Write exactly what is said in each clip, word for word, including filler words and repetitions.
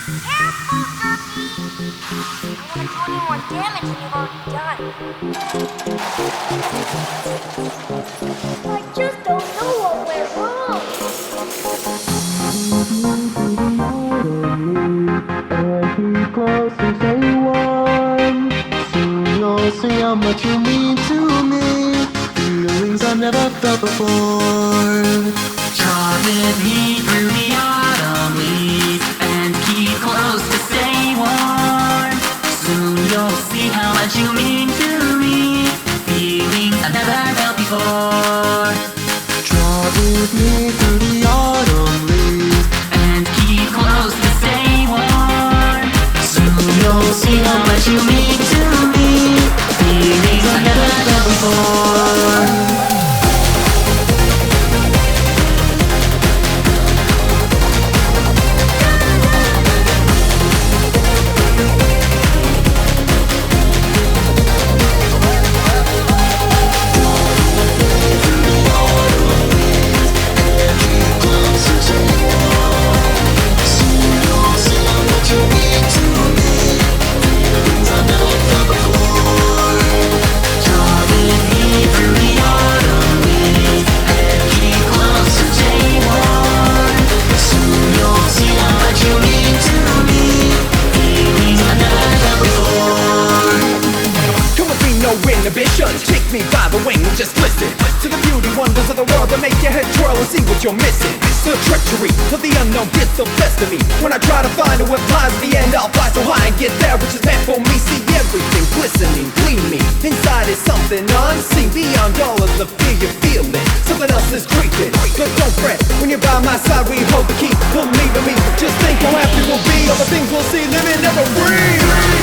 Careful, Cookie! I don't want to do any more damage than you've already done. I just don't know what went wrong. And keep close and stay warm. Soon you'll see how much you mean to me. Feelings I've never felt before. Draw with me through the autumn leaves and keep close to stay warm. Soon you'll see how much you mean to me. Feelings I've never felt before. Draw with me through the autumn leaves and keep close to stay warm. Soon you'll see how much you mean to me. Feelings I've never felt before. Take me by the wing, just listen to the beauty wonders of the world that make your head twirl and see what you're missing. The treachery of the unknown gets the best of me. When I try to find who it flies, at the end I'll fly so high and get there, which is meant for me. See everything glistening, gleaming. Inside is something unseen, beyond all of the fear you're feeling. Something else is creeping, but don't fret. When you're by my side, we hold the key. Believe in me, just think how happy we'll be. All the things we'll see, living, never breathe.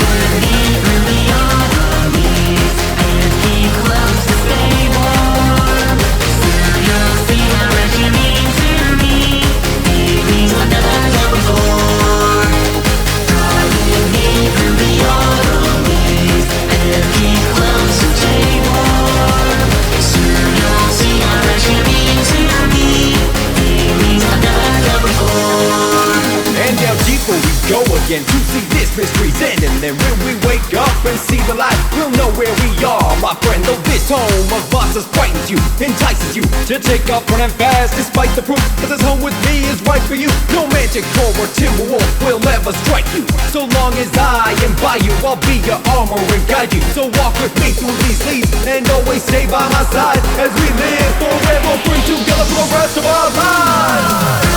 Keep close to stay warm. Soon you'll see how much you mean to me. Feelings I've never felt before. Draw with me through the autumn leaves and keep close to stay warm. Soon you'll see how much you mean to me. Feelings I've never felt before. And down deeper we go again to see this mystery's end. And then when we wake up and see the light, we'll know where we are, my friend. Though this home of bosses frightens you, entices you to take off running fast despite the proof that this home with me is right for you. No magic core or timberwolf will ever strike you. So long as I am by you, I'll be your armor and guide you. So walk with me through these leaves and always stay by my side as we live forever, bring together for the rest of our lives.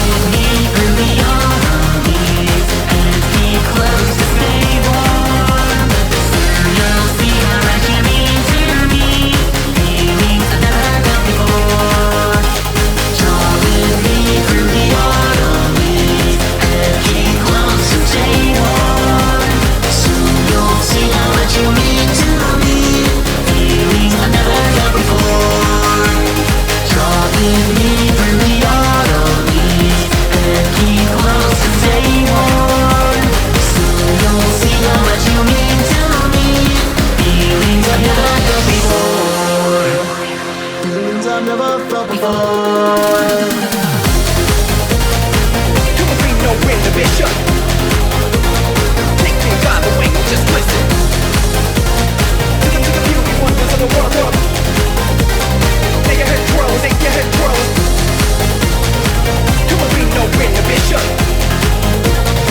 Close to stay warm. Soon you'll see how much you mean to me. Feelings I've never felt before. Draw with me through the autumn leaves and keep close to stay warm. Soon you'll see how much you mean to me. Feelings I've never felt before. Draw with me through the autumn leaves and keep close to stay warm. You'll see how much you mean to me. Feelings I've never felt before. Feelings I've never felt before. There will be no inhibition. Take me by the wing, just listen to the, to the beauty wonders of the world. Make your head twirl, make your head twirl. There will be no inhibition.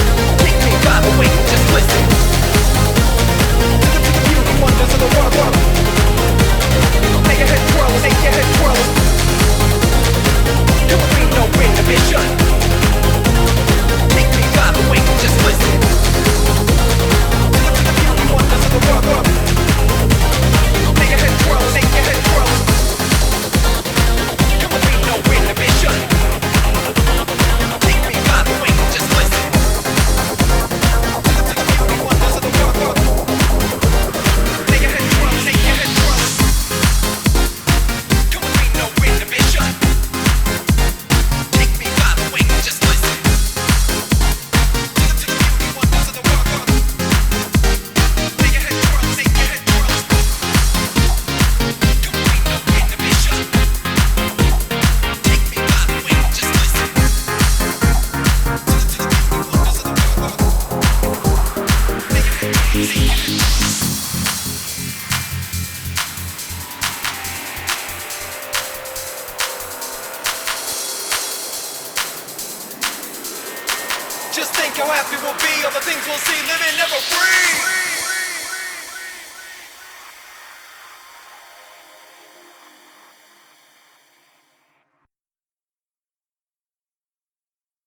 think how happy we'll be, all the things we'll see, living never free.